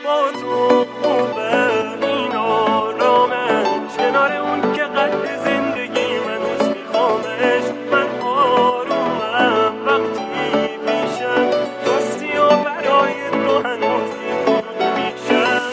با تو خوبه این آرامش، کنار اون که قد زندگی من هنوز میخوامش. من آرومم وقتی پیشم دوستی و برای تو هنوز دیوونه میشم.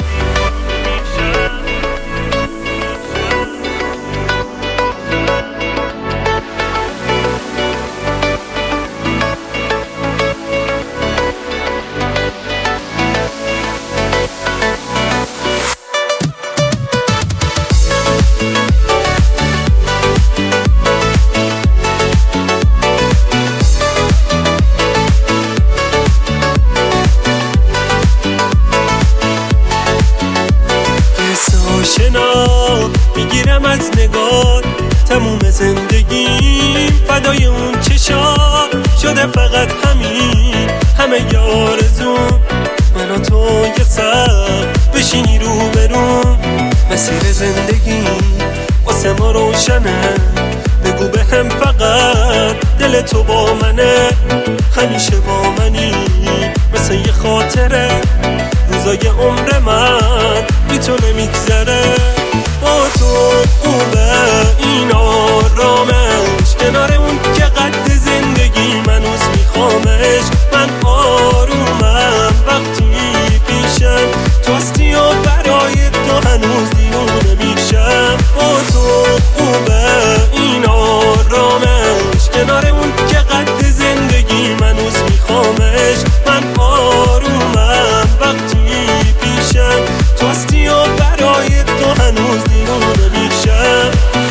آشنا میگیرم از نگاه، تموم زندگیم فدای اون چشا شده. فقط همین همه یارزون من و تو یه سر بشینی رو برون. مسیر زندگی واسه ما روشنه، بگو به هم فقط دل تو با منه. همیشه با منی مثل یه خاطره، روزای عمر من بی تو نمیگذره. با تو خوبه این آرامش، کنار اون که قد زندگی من هنوز میخوامش. من آرومم وقتی پیشم توستی و برای تو هنوز دیوونه میشم. با تو خوبه این آرامش، کنار اون که قد زندگی من هنوز میخوامش. من آرومم وقتی پیشم توستی و برای تو هنوز دیوونه میشم.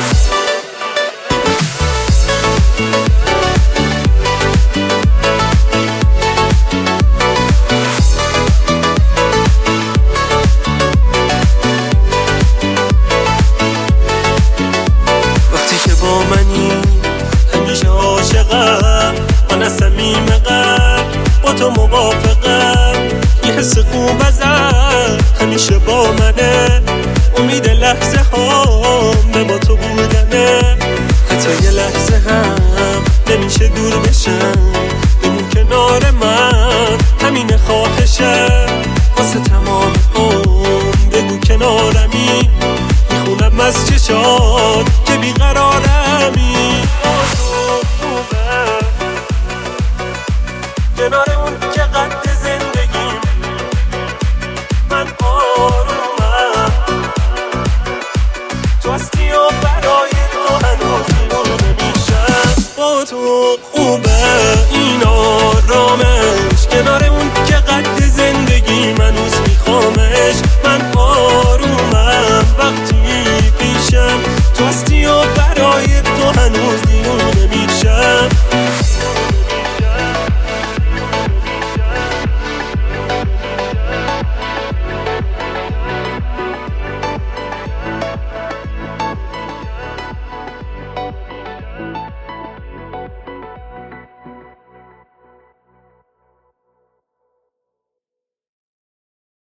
وقتی که با منی همیشه عاشقم، من از صمیم قلب با تو موافقم. یه حس خوب ازت همیشه با منه، امید لحظه ها به با تو بودنه. حتی یه لحظه هم نمیشه دور بشم، بمون کنار من همین خواهشم. واسه تمام عمر بگو کنارمی، میخونم از چشات که بیقرارمی. کنار اون که قد زندگیم من آرومم، تو هستی و برای تو هنوز دیوونه میشم. با تو خوبه این آرامش، کنار اون که قد زندگی من هنوز میخوامش. من آرومم وقتی پیشم تو هستی و برای تو هنوز